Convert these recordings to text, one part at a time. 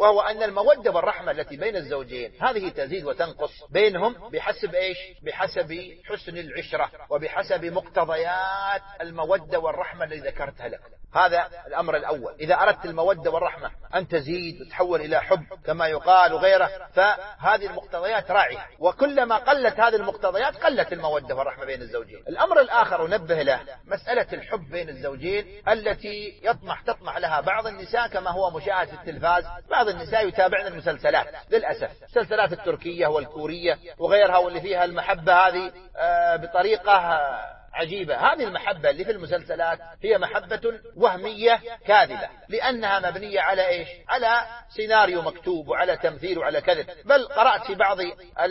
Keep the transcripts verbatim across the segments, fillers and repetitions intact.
وهو أن المودة والرحمة التي بين الزوجين هذه تزيد وتنقص بينهم بحسب إيش؟ بحسب حسن العشرة وبحسب مقتضيات المودة والرحمة التي ذكرتها لكم. هذا الأمر الأول. إذا أردت المودة والرحمة أن تزيد وتحول إلى حب كما يقال وغيره، فهذه المقتضيات راعية، وكلما قلت هذه المقتضيات قلت المودة والرحمة بين الزوجين. الأمر الآخر نبه له مسألة الحب بين الزوجين التي يطمح تطمح لها بعض النساء كما هو مشاهد في التلفاز. بعض النساء يتابعن المسلسلات للأسف، المسلسلات التركية والكورية وغيرها، واللي فيها المحبة هذه بطريقة عجيبة. هذه المحبة اللي في المسلسلات هي محبة وهمية كاذبة، لأنها مبنية على إيش؟ على سيناريو مكتوب وعلى تمثيل وعلى كذب. بل قرأت في بعض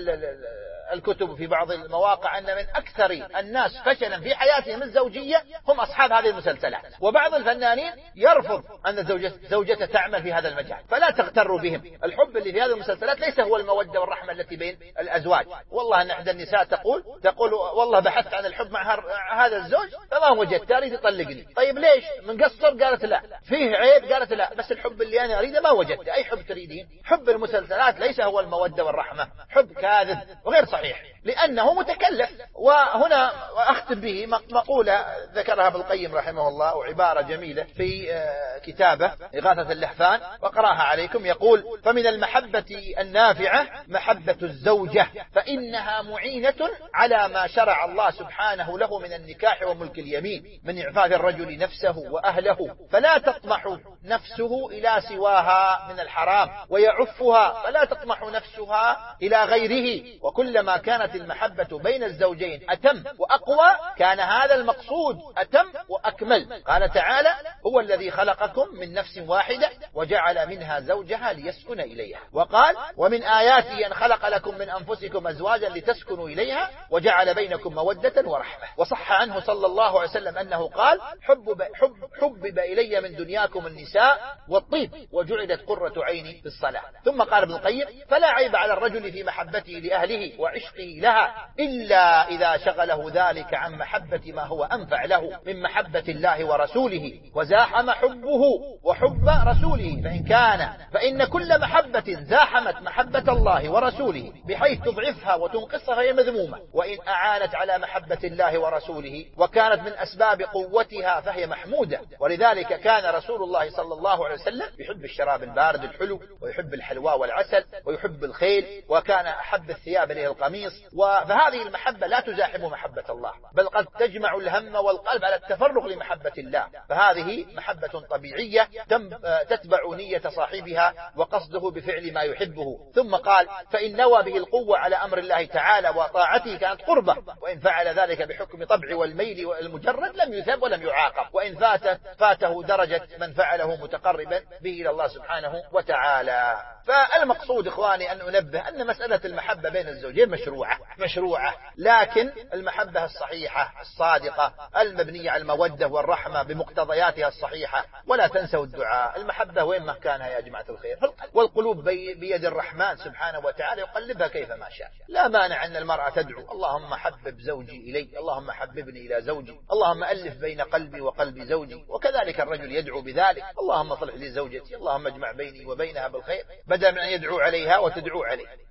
الكتب في بعض المواقع أن من أكثر الناس فشلا في حياتهم الزوجية هم أصحاب هذه المسلسلات، وبعض الفنانين يرفض أن زوجته تعمل في هذا المجال، فلا تغتروا بهم. الحب اللي في هذه المسلسلات ليس هو المودة والرحمة التي بين الأزواج. والله أن إحدى النساء تقول تقول والله بحثت عن الحب مع هذا الزوج فما وجدت، أريد يطلقني. طيب ليش؟ من قصر؟ قالت لا. فيه عيب؟ قالت لا. بس الحب اللي أنا أريده ما وجدت. أي حب تريدين؟ حب المسلسلات ليس هو المودة والرحمة، حب كاذب وغير صحيح لأنه متكلف. وهنا أختم به مقولة ذكرها ابن القيم رحمه الله، وعبارة جميلة في كتابه إغاثة اللهفان، وقراها عليكم. يقول: فمن المحبة النافعة محبة الزوجة، فإنها معينة على ما شرع الله سبحانه له من النكاح وملك اليمين من إعفاف الرجل نفسه وأهله، فلا تطمح نفسه إلى سواها من الحرام، ويعفها فلا تطمح نفسها إلى غيره. وكلما كانت المحبة بين الزوجين أتم وأقوى كان هذا المقصود أتم وأكمل. قال تعالى: هو الذي خلقكم من نفس واحدة وجعل منها زوجها ليسكن إليها. وقال: ومن آياته أن خلق لكم من أنفسكم أزواجا لتسكنوا إليها وجعل بينكم مودة ورحمة. وصح عنه صلى الله عليه وسلم أنه قال: حبب, حب حبب إلي من دنياكم النساء والطيب وجعلت قرة عيني في الصلاة. ثم قال ابن القيم: فلا عيب على الرجل في محبته لأهله وعشقه لها إلا إذا شغله ذلك عن محبة ما هو أنفع له من محبة الله ورسوله وزاحم حبه وحب رسوله، فإن كان فإن كل محبة زاحمت محبة الله ورسوله بحيث تضعفها وتنقصها فهي مذمومة، وإن أعانت على محبة الله ورسوله وكانت من أسباب قوتها فهي محمودة. ولذلك كان رسول الله صلى الله عليه وسلم يحب الشراب البارد الحلو، ويحب الحلوى والعسل، ويحب الخيل، وكان أحب الثياب إليه القميص. فهذه المحبة لا تزاحم محبة الله، بل قد تجمع الهم والقلب على التفرغ لمحبة الله. فهذه محبة طبيعية تتبع نية صاحبها وقصده بفعل ما يحبه. ثم قال: فإن نوى به القوة على أمر الله تعالى وطاعته كانت قربة، وإن فعل ذلك بحكم طبع والميل والمجرد لم يثاب ولم يعاقب، وإن فات فاته درجة من فعله متقربا به إلى الله سبحانه وتعالى. فالمقصود إخواني أن أنبه أن مسألة المحبة بين الزوجين مشروعة مشروعة لكن المحبة الصحيحة الصادقة المبنية على المودة والرحمة بمقتضياتها الصحيحة. ولا تنسوا الدعاء. المحبة وين ما كانها يا جماعة الخير في القلب، والقلوب بيد الرحمن سبحانه وتعالى يقلبها كيف ما شاء. لا مانع أن المرأة تدعو: اللهم حبب زوجي إلي، اللهم حببني إلى زوجي، اللهم ألف بين قلبي وقلب زوجي. وكذلك الرجل يدعو بذلك: اللهم صلح لي زوجتي، اللهم اجمع بيني وبينها بالخير، بدل من أن يدعو عليها وتدعو عليه.